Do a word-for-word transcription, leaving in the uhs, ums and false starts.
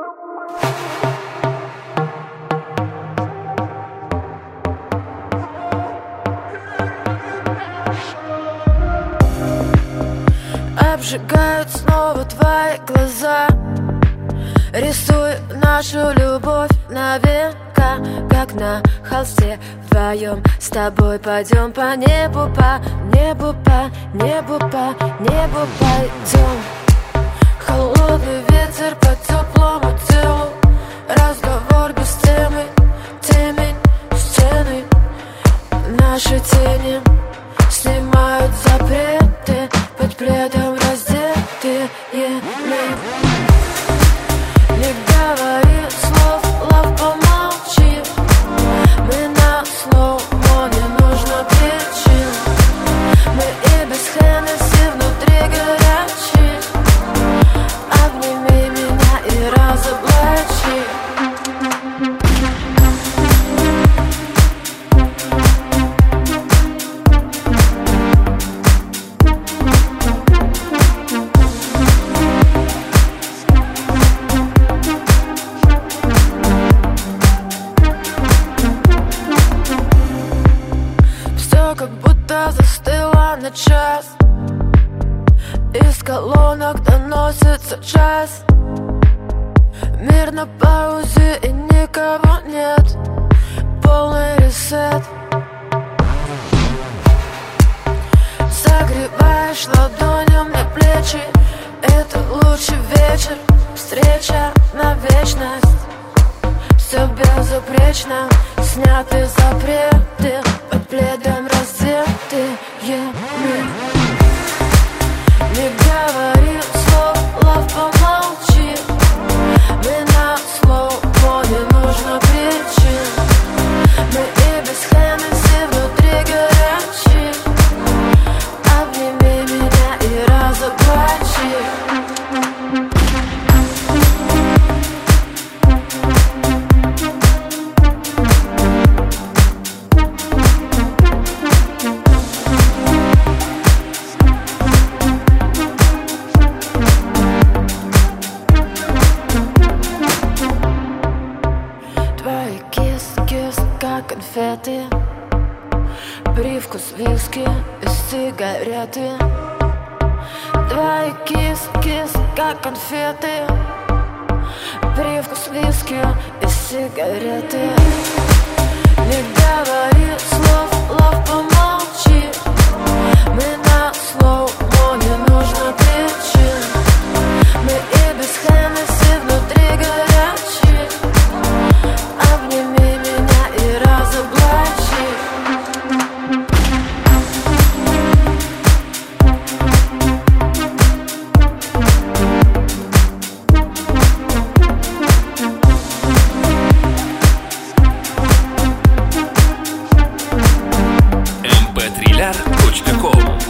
Обжигают снова твои глаза, рисуя нашу любовь на века, как на холсте. Вдвоем с тобой пойдем по небу, по небу, по небу, по небу пойдем. Холодный ветер по теплому телу, разговор без темы, темень, стены. Наши тени снимают запреты, под пледом раздетые мы. Не говори слов, лав, помолчи. Мы на слоу-мо, не нужно причин. Мы и без Хеннесси внутри горячие. Обними меня и разоблачи. Как будто застыла на час. Из колонок доносится джаз. Мир на паузе и никого нет. Полный ресет. Согреваешь ладонью мне плечи. Это лучший вечер. Встреча на вечность. Все безупречно. Сняты запреты. Под пледом раздетые мы. Не говори слов, лав, помолчи. Мы на слоу-мо, не нужно причин. Мы и без Хеннесси внутри горячие. Обними меня и разоблачи. Как конфеты, привкус виски и сигареты. Твои кис-кис, как конфеты, привкус виски и сигареты. Не говори слов, лав, помолчи. Мы на слоу-мо, не нужно причин. Мы и без Хеннесси внутри горячие. Обними меня и разоблачи. эм пэ триллер точка ком